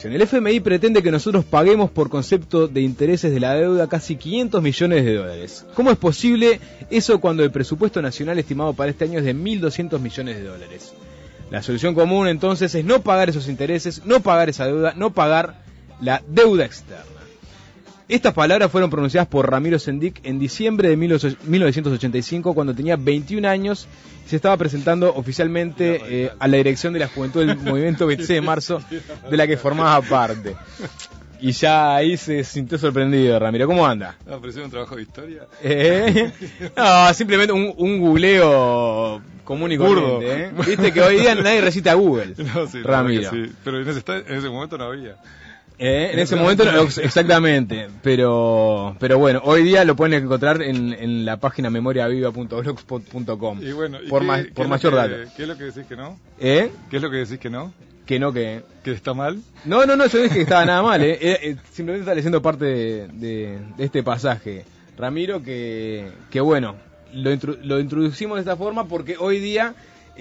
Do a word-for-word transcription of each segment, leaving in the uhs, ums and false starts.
El F M I pretende que nosotros paguemos por concepto de intereses de la deuda casi quinientos millones de dólares. ¿Cómo es posible eso cuando el presupuesto nacional estimado para este año es de mil doscientos millones de dólares? La solución común entonces es no pagar esos intereses, no pagar esa deuda, no pagar la deuda externa. Estas palabras fueron pronunciadas por Ramiro Sendic en diciembre de mil novecientos ochenta y cinco, cuando tenía veintiún años y se estaba presentando oficialmente eh, a la dirección de la juventud del movimiento veintiséis de marzo, de la que formaba parte. Y ya ahí se sintió sorprendido, Ramiro. ¿Cómo anda? ¿No pareció un trabajo de historia? ¿Eh? No, simplemente un, un googleo común y corriente, ¿eh? Viste que hoy día nadie recita a Google, no, sí, Ramiro. Sí. Pero en ese, en ese momento no había. Eh, en ese momento, no, exactamente, pero pero bueno, hoy día lo pueden encontrar en, en la página memoriaviva punto blogspot punto com. Y bueno, ¿y por, qué, ma, qué por mayor dato. ¿Qué es lo que decís que no? ¿Eh? ¿Qué es lo que decís que no? Que no, que... ¿Que está mal? No, no, no, yo dije que estaba nada mal, ¿eh? eh, eh simplemente está leyendo parte de, de, de este pasaje. Ramiro, que, que bueno, lo, intru, lo introducimos de esta forma porque hoy día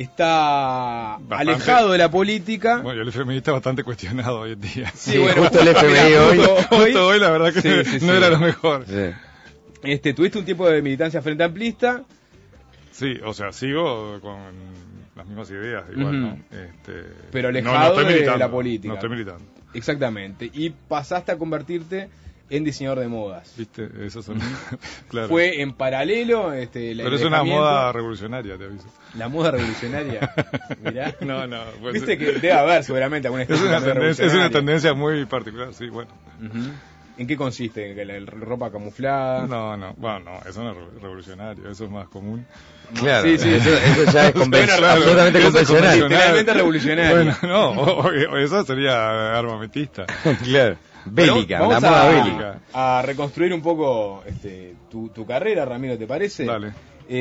está bastante alejado de la política. Bueno, el F M I está bastante cuestionado hoy en día. Sí, sí, bueno, justo el F M I hoy, justo hoy, hoy la verdad que sí, no, sí, no sí. era lo mejor. Sí. Este, ¿tuviste un tiempo de militancia frente amplista? Sí, o sea, sigo con las mismas ideas, igual, uh-huh. ¿no? Este, pero alejado no, no de la política. No estoy militando. Exactamente. Y pasaste a convertirte en diseñador de modas. Viste, eso son... claro. Fue en paralelo este, la Pero es una moda revolucionaria, te aviso. La moda revolucionaria. Mirá. No, no. Pues, viste que debe haber seguramente alguna es una tendencia, es una tendencia muy particular, sí, bueno. Uh-huh. ¿En qué consiste? ¿Que la ropa camuflada? No, no, bueno, no, eso no es revolucionario, eso es más común. Claro, sí, sí, eso, eso ya es convencional, bueno, absolutamente eso convencional. Es literalmente revolucionario. Bueno, no, o, o eso sería armamentista. Claro. Bélica, bueno, la moda a, bélica. A reconstruir un poco este, tu, tu carrera, Ramiro, ¿te parece? Dale.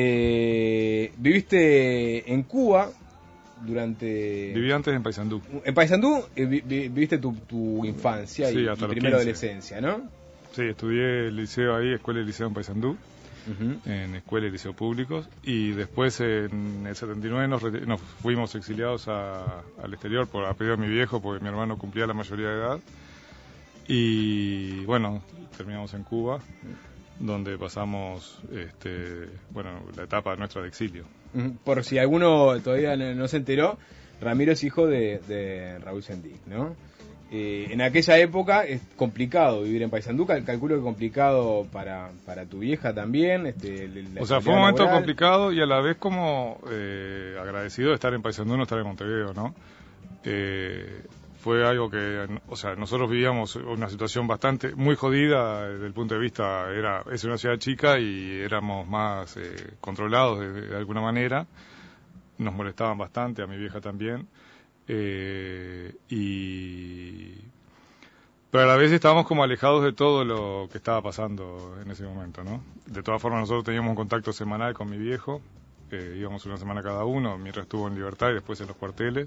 Eh, viviste en Cuba durante... Viví antes en Paysandú. En Paysandú eh, vi, vi, viviste tu, tu infancia sí, y, y primera adolescencia, ¿no? Sí, estudié el liceo ahí, escuela y liceo en Paysandú, uh-huh. en escuela y liceo públicos, y después en el setenta y nueve nos, nos fuimos exiliados a, al exterior por a pedido de mi viejo, porque mi hermano cumplía la mayoría de edad, y bueno, terminamos en Cuba, donde pasamos este, bueno, la etapa nuestra de exilio. Por si alguno todavía no, no se enteró, Ramiro es hijo de, de Raúl Sendic, ¿no? Eh, en aquella época es complicado vivir en Paysandú, cal, calculo que complicado para, para tu vieja también. Este, o sea, fue un momento laboral. complicado y a la vez como eh, agradecido de estar en Paysandú, no estar en Montevideo, ¿no? Eh, fue algo que, o sea, nosotros vivíamos una situación bastante, muy jodida desde el punto de vista, era es una ciudad chica y éramos más eh, controlados de, de alguna manera, nos molestaban bastante, a mi vieja también, eh, y... pero a la vez estábamos como alejados de todo lo que estaba pasando en ese momento, ¿no? De todas formas nosotros teníamos un contacto semanal con mi viejo, eh, íbamos una semana cada uno, mientras estuvo en libertad y después en los cuarteles.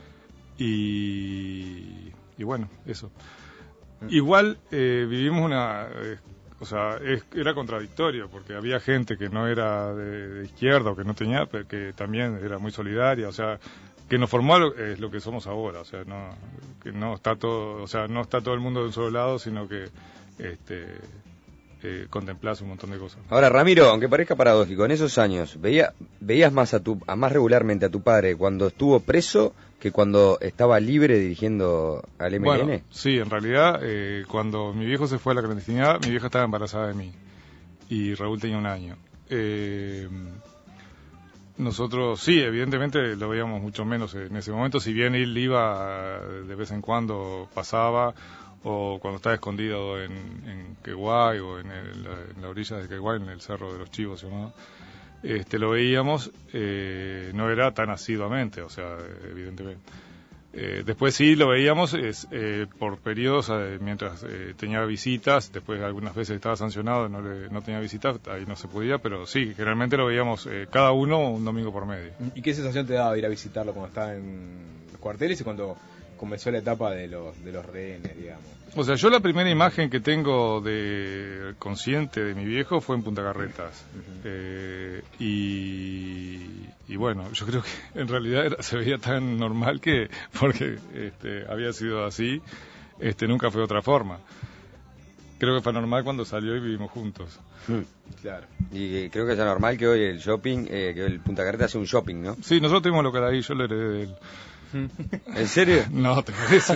Y, y bueno, eso. Igual eh, vivimos una... Eh, o sea, es, era contradictorio, porque había gente que no era de, de izquierda o que no tenía, pero que también era muy solidaria, o sea, que nos formó lo, es lo que somos ahora, o sea, no que no está todo, o sea, no está todo el mundo de un solo lado, sino que este eh, contemplás un montón de cosas. Ahora, Ramiro, aunque parezca paradójico, en esos años, ¿veía, veías más a tu, a más regularmente a tu padre cuando estuvo preso que cuando estaba libre dirigiendo al M L N? Bueno, sí, en realidad, eh, cuando mi viejo se fue a la clandestinidad, mi vieja estaba embarazada de mí y Raúl tenía un año. Eh, nosotros, sí, evidentemente lo veíamos mucho menos en ese momento, si bien él iba de vez en cuando, pasaba, o cuando estaba escondido en, en Queguay o en, el, en la orilla de Queguay, en el Cerro de los Chivos llamado, este, lo veíamos, eh, no era tan asiduamente, o sea, evidentemente. Eh, después sí lo veíamos es, eh, por periodos, eh, mientras eh, tenía visitas, después algunas veces estaba sancionado, no, le, no tenía visitas, ahí no se podía, pero sí, generalmente lo veíamos eh, cada uno un domingo por medio. ¿Y qué sensación te daba ir a visitarlo cuando estaba en los cuarteles y cuando comenzó la etapa de los, de los rehenes, digamos? O sea, yo la primera imagen que tengo de consciente de mi viejo fue en Punta Carretas. Uh-huh. eh, y, y bueno, yo creo que en realidad era, se veía tan normal que, porque este, había sido así, este, nunca fue de otra forma. Creo que fue normal cuando salió y vivimos juntos. Mm. Claro. Y eh, creo que es anormal que hoy el shopping, eh, que el Punta Carreta hace un shopping, ¿no? Sí, nosotros tuvimos local ahí, yo lo heredé de él. ¿En serio? No, te parece.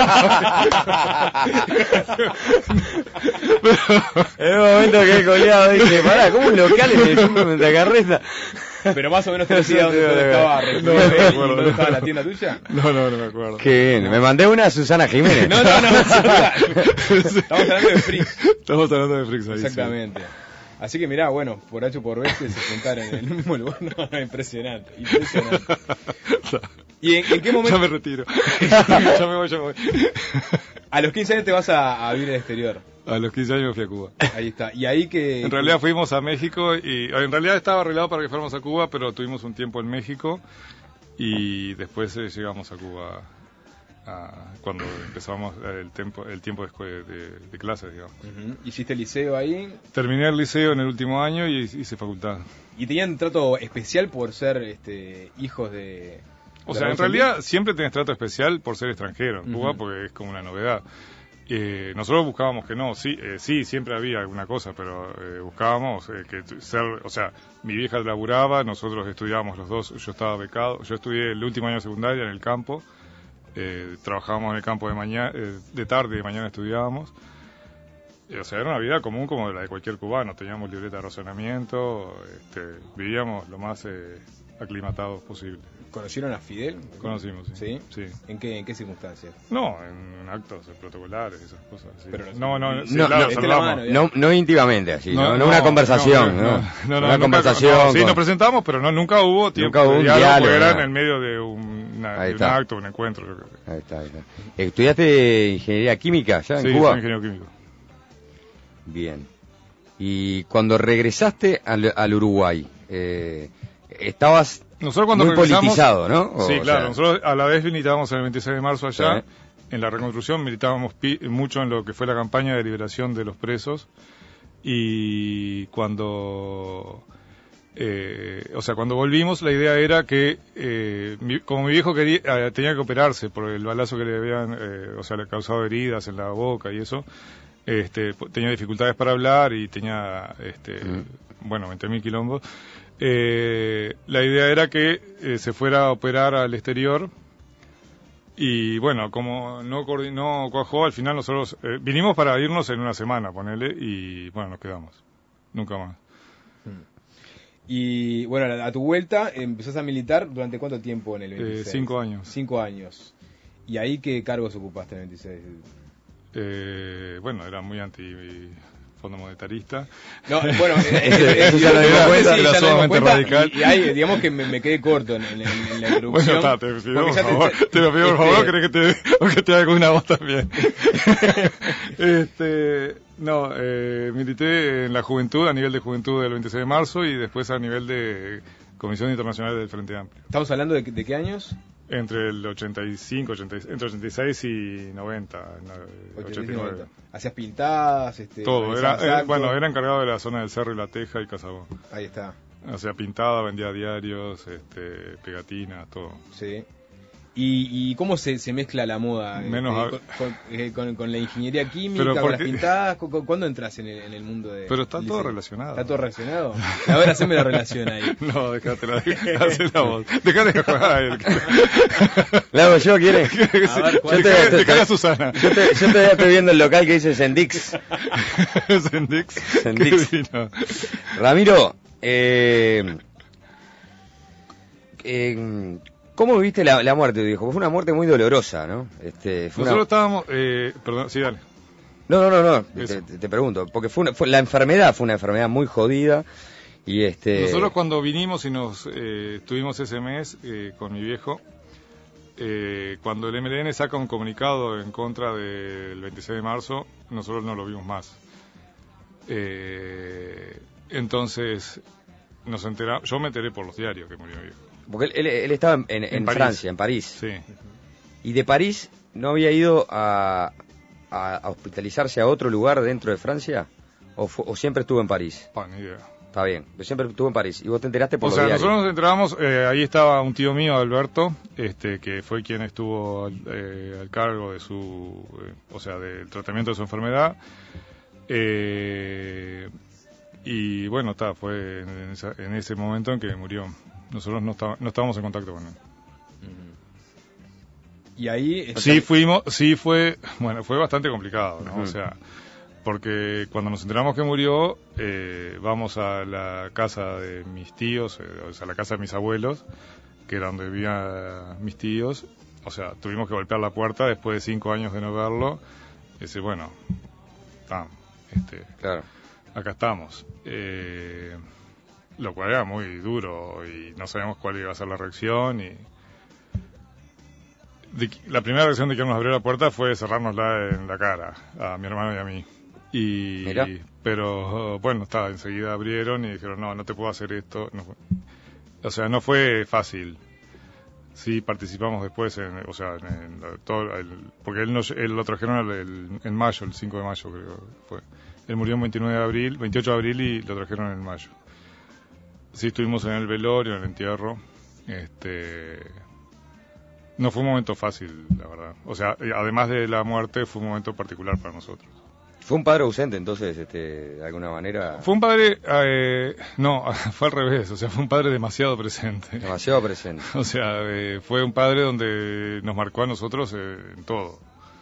En un momento que he coleado dije, pará, ¿cómo un local en el Punta Carreta? Pero más o menos te decía dónde, dónde estaba no, no, no, ¿dónde estaba la tienda tuya? No, no, no me acuerdo. Qué bien, me mandé una a Susana Jiménez. No, no, no, estamos hablando de Fricks. Estamos hablando de Fricks ahí. Exactamente. Sí. Así que mirá, bueno, por H o por B se juntaron en el mismo lugar. No, no, impresionante, impresionante. ¿Y en, en qué momento? Ya me retiro. ya me voy, ya me voy. A los quince años te vas a, a vivir al exterior. A los quince años me fui a Cuba. Ahí está. Y ahí que... En realidad fuimos a México y en realidad estaba arreglado para que fuéramos a Cuba, pero tuvimos un tiempo en México y después eh, llegamos a Cuba a, cuando empezamos el tiempo el tiempo de, de, de clases, digamos. Uh-huh. ¿Hiciste el liceo ahí? Terminé el liceo en el último año y hice facultad. ¿Y tenían trato especial por ser este, hijos de...? O sea, en realidad siempre tenés trato especial por ser extranjero en Cuba, uh-huh. porque es como una novedad. Eh, nosotros buscábamos que no, sí, eh, sí, siempre había alguna cosa, pero eh, buscábamos eh, que ser, o sea, mi vieja laburaba, nosotros estudiábamos los dos, yo estaba becado, yo estudié el último año de secundaria en el campo, eh, trabajábamos en el campo de mañana, eh, de tarde y de mañana estudiábamos, eh, o sea, era una vida común como la de cualquier cubano, teníamos libreta de razonamiento, este, vivíamos lo más eh, aclimatados posible. ¿Conocieron a Fidel? Conocimos, sí. ¿Sí? Sí. ¿En qué, en qué circunstancias? No, en actos protocolares, esas cosas. Sí. Pero no, no, sí, no, claro, no, saludamos. no, no íntimamente, así, no, no, no una conversación, no, no, no, no, una nunca, conversación. No, sí, con... nos presentamos, pero no, nunca hubo tiempo nunca hubo de un diálogo, diálogo, era no. en el medio de un, una, de un acto, un encuentro. Yo creo. Ahí está, ahí está. ¿Estudiaste ingeniería química ya en sí, Cuba? Sí, ingeniero químico. Bien. Y cuando regresaste al, al Uruguay, eh, estabas... Nosotros cuando muy politizado, ¿no? O, sí, claro. sea... Nosotros a la vez militábamos en el veintiséis de marzo allá. Sí. En la reconstrucción militábamos pi mucho en lo que fue la campaña de liberación de los presos. Y cuando... Eh, o sea, cuando volvimos, la idea era que, eh, mi, como mi viejo quería, eh, tenía que operarse por el balazo que le habían, eh, o sea, le causado heridas en la boca y eso, este, tenía dificultades para hablar y tenía, este, mm. bueno, veinte mil quilombos. Eh, la idea era que eh, se fuera a operar al exterior y bueno, como no coordinó, cuajó, al final nosotros eh, vinimos para irnos en una semana, ponele, y bueno, nos quedamos, nunca más. Y bueno, a tu vuelta empezás a militar, ¿durante cuánto tiempo en el veintiséis? Eh, cinco años. Cinco años. ¿Y ahí qué cargos ocupaste en el veintiséis? Eh, bueno, era muy anti... fondo monetarista. No, bueno, eso ya lo dimos cuenta, era sumamente radical. Y, y ahí, digamos que me, me quedé corto en, en, en la introducción. Bueno, está, te pido por favor, te, te lo pido por este... favor, ¿querés que te, o que te haga una voz también? este, no, eh, milité en la juventud, a nivel de juventud del veintiséis de marzo y después a nivel de Comisión Internacional del Frente Amplio. ¿Estamos hablando de, de qué años? Entre el ochenta y cinco, ochenta, entre ochenta y seis y noventa, ochenta y nueve. ¿Hacías pintadas? Este, todo, era, eh, bueno, era encargado de la zona del Cerro y La Teja y Casabón. Ahí está. O sea, pintada, vendía diarios, este, pegatinas, todo. Sí. ¿Y, y cómo se, se mezcla la moda? Menos este, con, con, con, con la ingeniería química, porque... con las pintadas? ¿Cuándo entras en el, en el mundo de...? Pero está todo liceo? relacionado. ¿Está todo relacionado? A ver, haceme la relación ahí. No, dejate la, hacé la voz. Dejate de jugar a él. ¿La hago yo, quiere? A ver, yo te, te, te, a Susana. Yo, te, yo todavía estoy viendo el local que dice Sendix. Sendix. Sendix. Ramiro, eh... eh ¿cómo viviste la, la muerte de tu viejo? Fue una muerte muy dolorosa, ¿no? Este, fue Nosotros una... estábamos... Eh, perdón, sí, dale. No, no, no, no. Te, te pregunto. Porque fue, una, fue la enfermedad fue una enfermedad muy jodida y este... Nosotros cuando vinimos y nos eh, estuvimos ese mes eh, con mi viejo, eh, cuando el M L N saca un comunicado en contra del veintiséis de marzo, nosotros no lo vimos más. Eh, entonces, nos enteramos... Yo me enteré por los diarios que murió mi viejo. Porque él, él, él estaba en, en, en, en París. Francia, en París. Sí. Y de París no había ido a, a, a hospitalizarse a otro lugar dentro de Francia, o, fu, o siempre estuvo en París. Ah, ni idea. Está bien, yo siempre estuve en París. ¿Y vos te enteraste por O los sea, diarios? nosotros nos enteramos, eh, ahí estaba un tío mío, Alberto, este, que fue quien estuvo eh, al cargo de su, eh, o sea, del tratamiento de su enfermedad. Eh, y bueno, está, fue en, esa, en ese momento en que murió. Nosotros no, está, no estábamos en contacto con él. Y ahí... Sí fuimos, sí fue, bueno, fue bastante complicado, ¿no? Uh-huh. O sea, porque cuando nos enteramos que murió, eh, vamos a la casa de mis tíos, eh, o sea, la casa de mis abuelos, que era donde vivían mis tíos. O sea, tuvimos que golpear la puerta después de cinco años de no verlo. Y decir, bueno, está, este, Claro. acá estamos. Eh, lo cual era muy duro y no sabíamos cuál iba a ser la reacción. Y de, la primera reacción de que nos abrió la puerta fue cerrárnosla en la cara, a mi hermano y a mí. Y, Mirá. pero bueno, está, enseguida abrieron y dijeron, no, no te puedo hacer esto. No fue, o sea, no fue fácil. Sí, participamos después, en, o sea, en, en todo, el, porque él, nos, él lo trajeron el, en mayo, el cinco de mayo creo que fue. Él murió el veintinueve de abril, veintiocho de abril y lo trajeron en mayo. Sí, estuvimos en el velorio, en el entierro. Este, no fue un momento fácil, la verdad. O sea, además de la muerte, fue un momento particular para nosotros. Fue un padre ausente, entonces, este, de alguna manera... Fue un padre, eh, no, fue al revés, o sea, fue un padre demasiado presente. Demasiado presente. O sea, eh, fue un padre donde nos marcó a nosotros eh, en todo.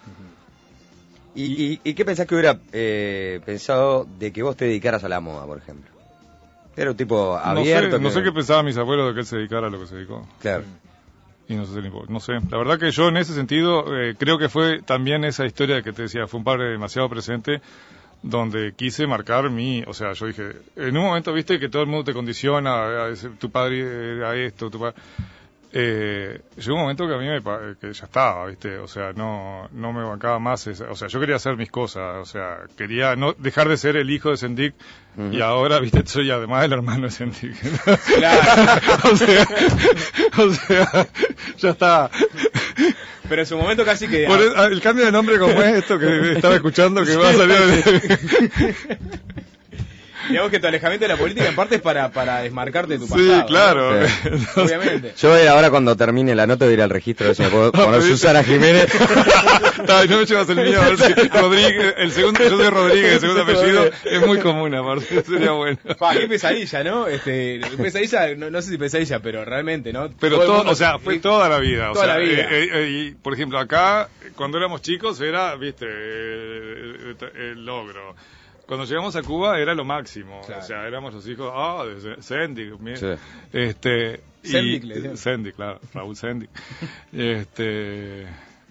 ¿Y, y, y qué pensás que hubiera eh, pensado de que vos te dedicaras a la moda, por ejemplo? Era un tipo abierto. No sé, no que... sé qué pensaban mis abuelos de que él se dedicara a lo que se dedicó. Claro. Y no sé, si le importa. No sé, la verdad que yo en ese sentido eh, creo que fue también esa historia que te decía, fue un padre demasiado presente donde quise marcar mi, o sea, yo dije, en un momento viste que todo el mundo te condiciona, a ese, tu padre era esto, tu padre... Eh, llegó un momento que a mí me pa- que ya estaba, viste, o sea, no no me bancaba más, esa, o sea, yo quería hacer mis cosas, o sea, quería no dejar de ser el hijo de Sendik. Uh-huh. Y ahora, viste, soy además el hermano de Sendik. Claro. o sea, o sea, ya está. Pero en su momento casi que... Por el, el cambio de nombre como es esto que estaba escuchando que va a salir de... Digamos que tu alejamiento de la política en parte es para, para desmarcarte de tu pasado. Sí, claro. ¿No? Obviamente. Yo ahora cuando termine la nota voy a ir al registro de eso. Me puedo poner Susana Jiménez. No, no me llevas el mío. A ver si Rodríguez, el segundo, yo soy Rodríguez, el segundo apellido es muy común, aparte. Sería bueno. Pa, qué pesadilla, ¿no? Este, pesadilla, no, no sé si pesadilla, pero realmente, ¿no? Pero todo, todo mundo, o sea, fue toda la vida. Toda o sea, la vida. Eh, eh, y, por ejemplo, acá, cuando éramos chicos, era, viste, el, el logro. Cuando llegamos a Cuba era lo máximo, claro. O sea, éramos los hijos, ah, oh, de Sendik, sí. este, Sendik, le decían. Sendik, claro, Raúl Sendik, este,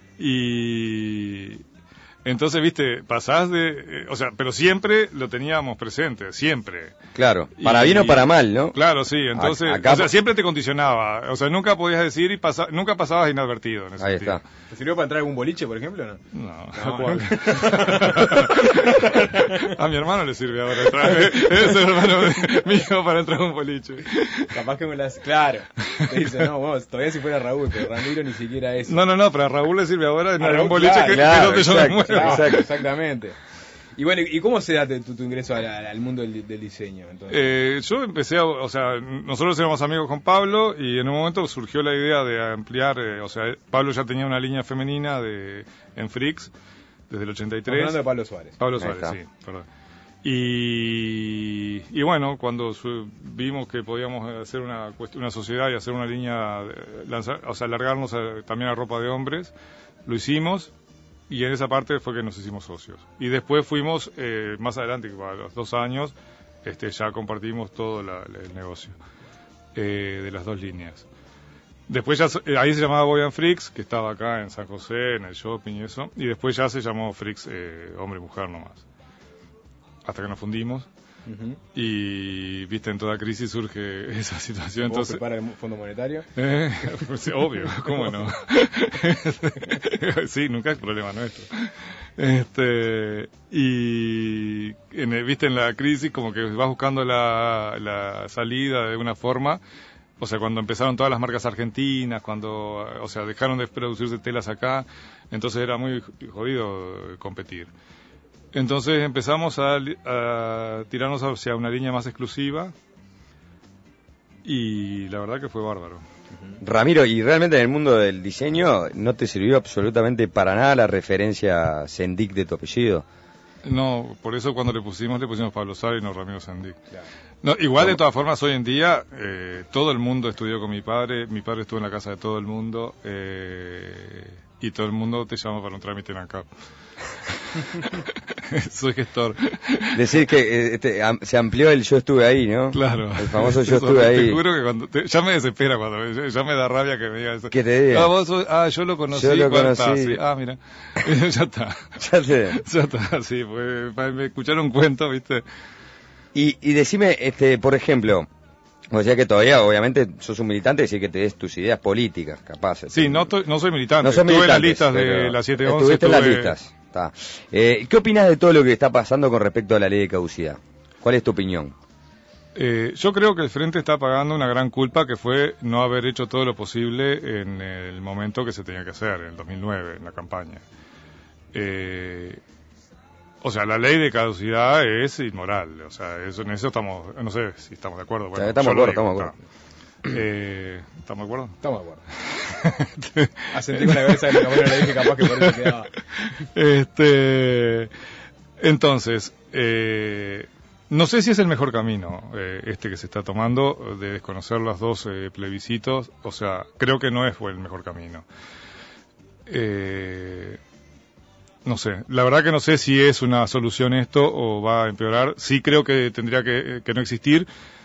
y entonces, viste, pasás de, eh, o sea, pero siempre lo teníamos presente, siempre. Claro, para y, bien o para mal, ¿no? Claro, sí, entonces, acá, o sea, siempre te condicionaba, o sea, nunca podías decir y pasa, nunca pasabas inadvertido en ese Ahí sentido. está. ¿Te sirvió para entrar a algún boliche, por ejemplo, no? No. no, no. A mi hermano le sirve ahora entrar, es el hermano mío para entrar a un boliche. Capaz que me las, claro, te dice, no, vos, todavía si fuera Raúl, pero Ramiro ni siquiera eso. No, no, no, pero a Raúl le sirve ahora en un boliche claro, que, claro, que es donde yo me muevo. Claro, exacto, exactamente. Y bueno, ¿y cómo se da tu, tu ingreso al, al mundo del, del diseño? Entonces? Eh, yo empecé, a, o sea, nosotros éramos amigos con Pablo y en un momento surgió la idea de ampliar, eh, o sea, Pablo ya tenía una línea femenina de en Fricks desde el ochenta y tres. Hablando de Pablo Suárez. Pablo Suárez, sí, perdón. Y, y bueno, cuando su, vimos que podíamos hacer una, una sociedad y hacer una línea, lanzar, o sea, alargarnos a, también a ropa de hombres, lo hicimos. Y en esa parte fue que nos hicimos socios. Y después fuimos, eh, más adelante, a los dos años, este, ya compartimos todo la, el negocio eh, de las dos líneas. Después ya, eh, ahí se llamaba Boy and Fricks, que estaba acá en San José, en el shopping y eso. Y después ya se llamó Fricks, eh, hombre y mujer nomás. Hasta que nos fundimos. Uh-huh. Y, viste, en toda crisis surge esa situación. ¿Vos entonces prepara el Fondo Monetario? Eh, pues, obvio, ¿cómo no? Sí, nunca es problema nuestro. Este, y, en el, viste, en la crisis como que vas buscando la, la salida de una forma. O sea, cuando empezaron todas las marcas argentinas, cuando, o sea, dejaron de producirse telas acá, entonces era muy jodido competir. Entonces empezamos a, a tirarnos hacia una línea más exclusiva y la verdad que fue bárbaro. Ramiro, y realmente en el mundo del diseño no te sirvió absolutamente para nada la referencia Sendik de tu apellido. No, por eso cuando le pusimos, le pusimos Pablo Sala y no Ramiro Sendik. Claro. No, igual de todas formas hoy en día eh, todo el mundo estudió con mi padre, mi padre estuvo en la casa de todo el mundo eh, y todo el mundo te llama para un trámite en ANCAP. Soy gestor. Decir que eh, este, am, se amplió el yo estuve ahí, ¿no? Claro. El famoso yo estuve ahí. Te juro que cuando te, ya me desespera cuando ya me da rabia que me diga eso. ¿Qué te diga? Ah, vos, ah, yo lo conocí. Yo lo conocí. Está, sí. Ah, mira. Ya está. Ya te. Ya está, sí. Pues, me escucharon un cuento, ¿viste? Y, y decime, este, por ejemplo, o sea que todavía, obviamente, sos un militante, decir que te des tus ideas políticas, capaz. Sí, te... no, to, no soy militante. No soy estuve en las militante, listas de las siete once. Estuviste estuve... en las listas. Está. Eh, ¿Qué opinas de todo lo que está pasando con respecto a la ley de caducidad? ¿Cuál es tu opinión? Eh, yo creo que el Frente está pagando una gran culpa que fue no haber hecho todo lo posible en el momento que se tenía que hacer, en el dos mil nueve, en la campaña. Eh... O sea, la ley de caducidad es inmoral. O sea, eso, en eso estamos, no sé si estamos de acuerdo. Bueno, estamos de acuerdo, estamos de acuerdo. Eh, ¿Estamos de acuerdo? Estamos de acuerdo. Asentí con la cabeza de la cámara, le dije capaz que por eso quedaba. Este, entonces, eh, no sé si es el mejor camino eh, este que se está tomando de desconocer los dos eh, plebiscitos. O sea, creo que no es el mejor camino. Eh... No sé, la verdad que no sé si es una solución esto o va a empeorar. Sí creo que tendría que, que no existir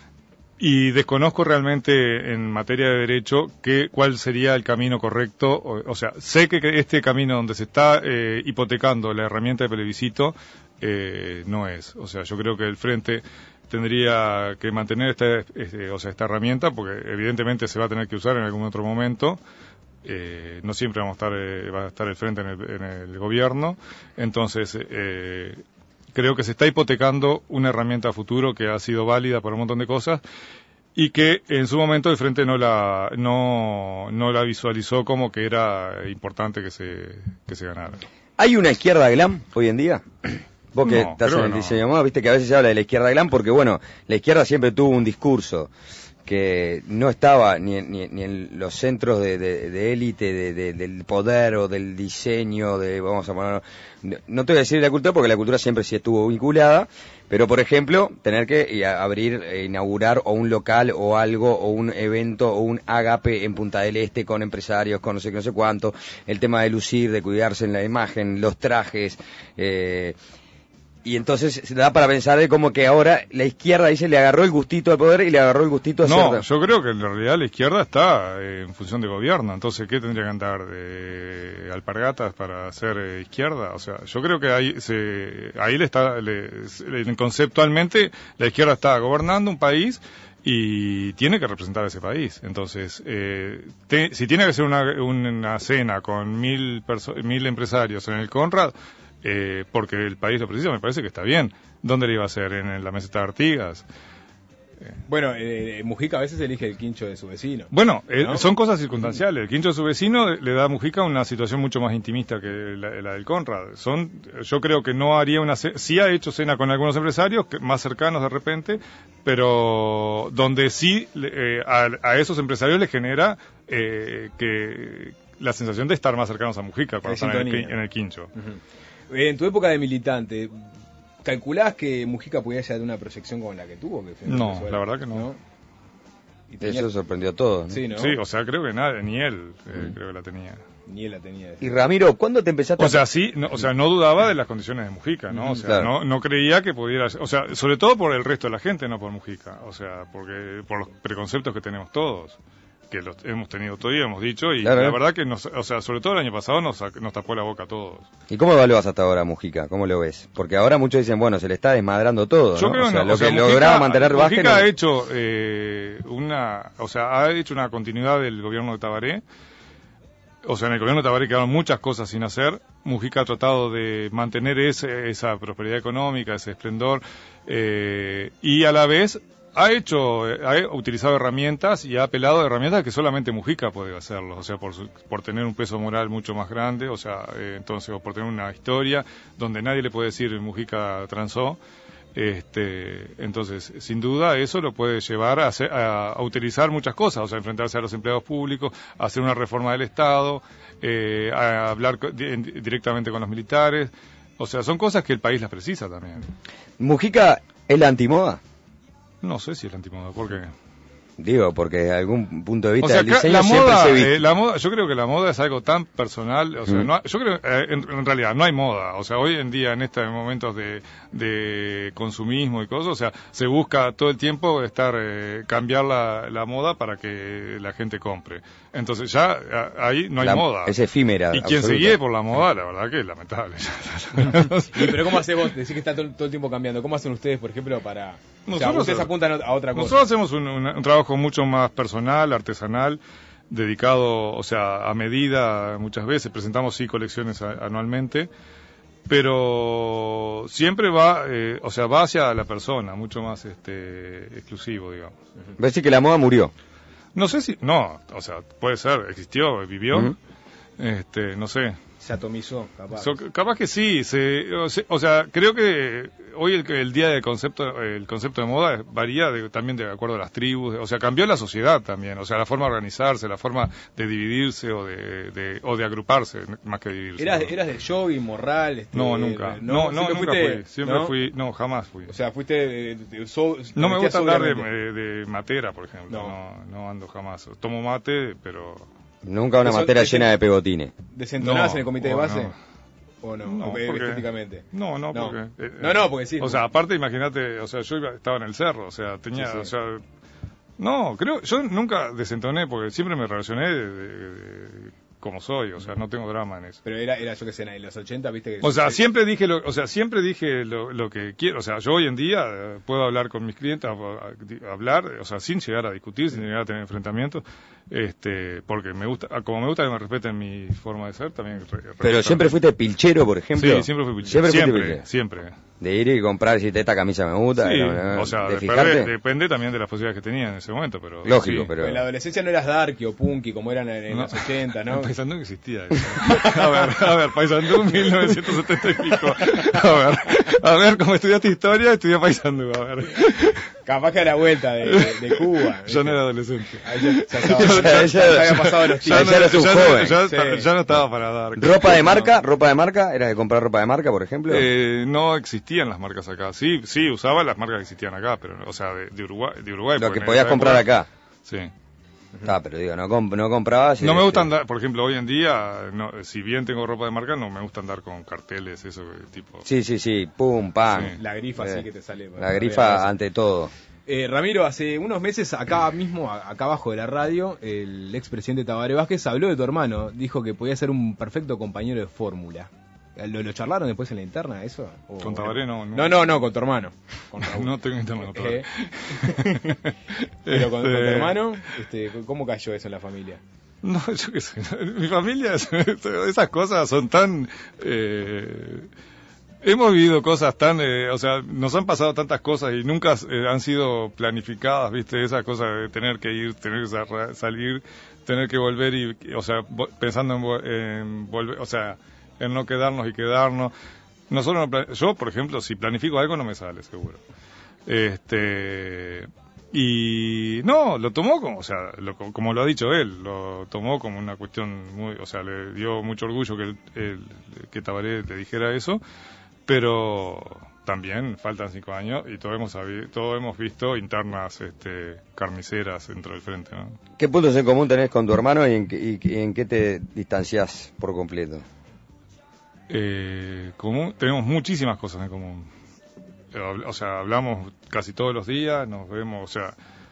y desconozco realmente en materia de derecho que, cuál sería el camino correcto. O, o sea, sé que este camino donde se está eh, hipotecando la herramienta de plebiscito eh, no es. O sea, yo creo que el Frente tendría que mantener esta, este, o sea, esta herramienta porque evidentemente se va a tener que usar en algún otro momento. Eh, no siempre vamos a estar, eh, va a estar el Frente en el, en el gobierno, entonces eh, creo que se está hipotecando una herramienta a futuro que ha sido válida para un montón de cosas y que en su momento el Frente no la no, no la visualizó como que era importante que se, que se ganara. ¿Hay una izquierda glam hoy en día? Vos que no, estás en el no. diseño moda, viste que a veces se habla de la izquierda glam porque, bueno, la izquierda siempre tuvo un discurso que no estaba ni en, ni, ni en los centros de, de, de élite de, de, del poder o del diseño, de vamos a poner, no, no te voy a decir la cultura porque la cultura siempre sí estuvo vinculada, pero por ejemplo, tener que abrir, eh, inaugurar o un local o algo, o un evento o un agape en Punta del Este con empresarios, con no sé qué, no sé cuánto, el tema de lucir, de cuidarse en la imagen, los trajes, eh... Y entonces se da para pensar de como que ahora la izquierda dice le agarró el gustito al poder y le agarró el gustito a No, ser... yo creo que en realidad la izquierda está eh, en función de gobierno. Entonces, ¿qué tendría que andar de alpargatas para ser eh, izquierda? O sea, yo creo que ahí se, ahí le está, le, le, conceptualmente la izquierda está gobernando un país y tiene que representar a ese país. Entonces, eh, te, si tiene que ser una, una cena con mil, perso- mil empresarios en el Conrad, Eh, porque el país lo precisa, me parece que está bien. ¿Dónde le iba a hacer? ¿En, en la meseta de Artigas? Eh. Bueno, eh, Mujica a veces elige el quincho de su vecino. Bueno, eh, ¿no? son cosas circunstanciales. El quincho de su vecino le da a Mujica una situación mucho más intimista que la, la del Conrad. Son, yo creo que no haría una... Sí ha hecho cena con algunos empresarios, que, más cercanos de repente, pero donde sí eh, a, a esos empresarios les genera eh, que la sensación de estar más cercanos a Mujica cuando están en el, en el quincho. Uh-huh. En tu época de militante, ¿calculás que Mujica podía llegar a una proyección como la que tuvo? Que no, la verdad que no. ¿no? Y tenía... Eso sorprendió a todos, ¿no? Sí, ¿no? Sí, o sea, creo que nada, ni él eh, mm. creo que la tenía. Ni él la tenía. Y Ramiro, ¿cuándo te empezaste o a...? O sea, sí, no, o sea, no dudaba de las condiciones de Mujica, ¿no? O sea, claro. no, no creía que pudiera... O sea, sobre todo por el resto de la gente, no por Mujica. O sea, porque por los preconceptos que tenemos todos. Que los hemos tenido todavía, hemos dicho, y claro, la verdad que, nos, o sea, sobre todo el año pasado nos, nos tapó la boca a todos. ¿Y cómo evalúas hasta ahora Mujica? ¿Cómo lo ves? Porque ahora muchos dicen, bueno, se le está desmadrando todo, Yo ¿no? creo o sea, no, lo o sea, que Mujica, lograba mantener Vázquez... Mujica no... ha hecho eh, una, o sea, ha hecho una continuidad del gobierno de Tabaré. O sea, en el gobierno de Tabaré quedaron muchas cosas sin hacer. Mujica ha tratado de mantener ese, esa prosperidad económica, ese esplendor, eh, y a la vez ha hecho, ha utilizado herramientas y ha apelado a herramientas que solamente Mujica puede hacerlo, o sea, por, su, por tener un peso moral mucho más grande, o sea, eh, entonces, o por tener una historia donde nadie le puede decir Mujica transó. Este, entonces, sin duda, eso lo puede llevar a, hacer, a, a utilizar muchas cosas, o sea, enfrentarse a los empleados públicos, a hacer una reforma del Estado, eh, a hablar di directamente con los militares, o sea, son cosas que el país las precisa también. ¿Mujica es la antimoda? No sé si es la antimoda, ¿por qué? Digo, porque desde algún punto de vista o sea, del diseño la siempre moda, se viste. eh, la moda, yo creo que la moda es algo tan personal, o sea, mm. no, yo creo, eh, en, en realidad no hay moda, o sea, hoy en día en estos momentos de, de consumismo y cosas, o sea, se busca todo el tiempo estar, eh, cambiar la, la moda para que la gente compre. Entonces ya a, ahí no hay la, moda. Es efímera. Y quien absoluta. se guíe por la moda, la verdad que es lamentable. ¿Y pero cómo hacés vos? Decís que está todo, todo el tiempo cambiando. ¿Cómo hacen ustedes, por ejemplo, para... Nosotros, o sea, ustedes apuntan a otra cosa? Nosotros hacemos un, un, un trabajo mucho más personal, artesanal, dedicado, o sea, a medida muchas veces. Presentamos sí colecciones a, anualmente, pero siempre va, eh, o sea, va hacia la persona, mucho más este exclusivo, digamos. ¿Ves decir que la moda murió? No sé si, no, o sea, puede ser, existió, vivió, uh-huh. este, no sé. Se atomizó, capaz. So, capaz que sí, se, o, se, o sea, creo que hoy el, el día del concepto, el concepto de moda varía de, también de acuerdo a las tribus, o sea, cambió la sociedad también, o sea, la forma de organizarse, la forma de dividirse o de, de o de agruparse, más que dividirse. ¿Eras, ¿no? ¿Eras de jogging, morral? Este, no, nunca, no, no, no nunca fuiste, fui, siempre ¿no? fui, no, jamás fui. O sea, fuiste de, de, de, so, no me gusta andar de, de, de matera, por ejemplo, no. no, no ando jamás, tomo mate, pero... Nunca una Eso, matera de, llena de pegotines. ¿Desentonás no, en el comité de base? No. ¿O no? No, porque, porque, estéticamente. No, no, no. porque... Eh, no, no, porque sí. O sea, aparte, imagínate, o sea, yo iba, estaba en el cerro, o sea, tenía, sí, sí. o sea... No, creo, yo nunca desentoné, porque siempre me relacioné de, de, de, como soy, o sea, no tengo drama en eso. Pero era, era yo que sé, en los ochenta, viste que... O sea, siempre dije lo, o sea, siempre dije lo, lo que quiero, o sea, yo hoy en día eh, puedo hablar con mis clientes, a, a, a hablar, o sea, sin llegar a discutir, sin llegar a tener enfrentamientos, este, porque me gusta, como me gusta que me respeten mi forma de ser, también... Re, Pero siempre fuiste pilchero, por ejemplo. Sí, siempre fui pilchero, siempre, siempre, pilchero. siempre. De ir y comprar, si esta camisa me gusta. Sí, no, no, o sea, de depende, depende también de las posibilidades que tenía en ese momento, pero... Lógico, sí. pero... En la adolescencia no eras darky o punky como eran en, en no. los ochenta, ¿no? Paisandú existía. a ver, a ver, Paisandú mil novecientos setenta y pico. A ver, a ver, como estudiaste historia, estudié Paisandú, a ver. Capaz que a la vuelta de, de, de Cuba. Yo no era adolescente. Ahí ya, ya, estaba, ya, ya, ya había pasado los tiempos. Ya, ya eras un ya, joven. Ya, sí. ya no estaba para dar. ¿Ropa de marca? No. ¿Ropa de marca? ¿Era de comprar ropa de marca, por ejemplo? Eh, no existían las marcas acá. Sí, sí, usaba las marcas que existían acá, pero, o sea, de, de Uruguay. De Uruguay Lo que podías comprar época, acá. Sí. Ah, pero digo, no, comp no comprabas... No me gusta andar, por ejemplo, hoy en día, no, si bien tengo ropa de marca, no me gusta andar con carteles, eso tipo... Sí, sí, sí, pum, pam. Sí. La grifa eh, sí que te sale. La grifa ante todo. Eh, Ramiro, hace unos meses, acá mismo, acá abajo de la radio, el expresidente Tabaré Vázquez habló de tu hermano. Dijo que podía ser un perfecto compañero de fórmula. ¿Lo, ¿Lo charlaron después en la interna, eso? ¿O, con Tabaré no, no. No, no, no, con tu hermano. Con no tengo interna con Tabaré. Pero con, este... con tu hermano, este, ¿cómo cayó eso en la familia? No, yo qué sé. Mi familia, esas cosas son tan... Eh... Hemos vivido cosas tan, eh, o sea, nos han pasado tantas cosas y nunca eh, han sido planificadas, ¿viste? Esas cosas de tener que ir, tener que salir, tener que volver y, o sea, pensando en, en volver, o sea, en no quedarnos y quedarnos. Nosotros, no, yo, por ejemplo, si planifico algo no me sale, seguro. Este, y no, lo tomó como, o sea, lo, como lo ha dicho él, lo tomó como una cuestión muy, o sea, le dio mucho orgullo que, el, el, que Tabaré le dijera eso. Pero también faltan cinco años y todos hemos, todo hemos visto internas este, carniceras dentro del frente, ¿no? ¿Qué puntos en común tenés con tu hermano y en, y, y en qué te distanciás por completo? Eh, común, tenemos muchísimas cosas en común. O sea, hablamos casi todos los días, nos vemos, o sea...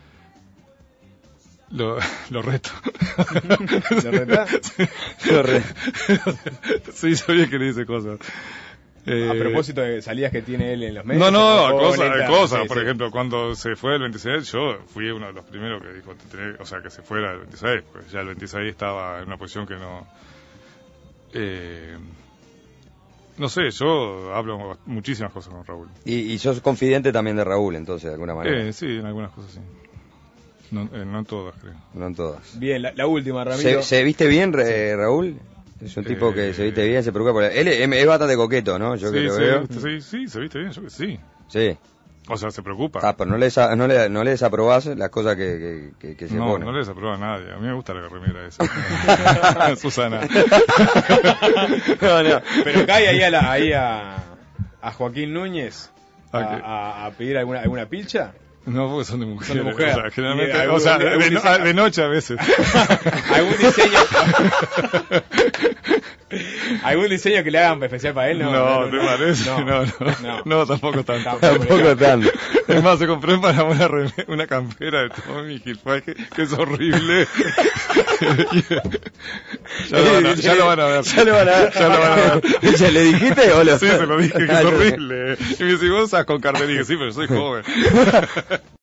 Lo, lo reto. ¿Lo reta? Lo reto. Sí, sabía que le dice cosas. Eh, a propósito de salidas que tiene él en los medios. No, no, cosas, cosas. Sí, por sí. ejemplo, cuando se fue el veintiséis, yo fui uno de los primeros que dijo, o sea, que se fuera el veintiséis, pues ya el veintiséis estaba en una posición que no... Eh, No sé, yo hablo muchísimas cosas con Raúl. Y, y sos confidente también de Raúl, entonces, de alguna manera. Eh, sí, en algunas cosas sí. No, eh, no en todas, creo. No en todas. Bien, la, la última, Ramiro. ¿Se, se viste bien, eh, Raúl? Es un tipo Eh, que se viste bien, se preocupa por él. Él es, es bastante coqueto, ¿no? Yo sí, que lo sí, veo. sí, sí, se viste bien, yo que sí. Sí. O sea, se preocupa. Ah, pero no le, desa- no le, no le desaprobás las cosas que, que, que, que se no, ponen. no le desaprueba a nadie. A mí me gusta la remera esa. Susana. No, no. Pero cae ahí a, la, ahí a, a Joaquín Núñez a, ¿A qué? a, a pedir alguna, alguna pilcha. No, porque son de mujeres. Son de mujer. O sea, generalmente, Y algún- o sea, algún de, no- diseño- de noche a veces. ¿Algún diseño? ¿Algún diseño que le hagan especial para él? No, No, ¿te parece? No, No, no, no. no, tampoco tanto. Tampoco tanto. Es más, se compré para una, reme- una campera de Tommy Hilfiger que, que es horrible. ya, lo van a, ya lo van a ver. Ya lo van a ver. Ya lo van a ver. ¿Ya le dijiste o lo? Sí, se lo dije, que es horrible. Y me dice, vos estás con cartera. Y dije, sí, pero soy joven.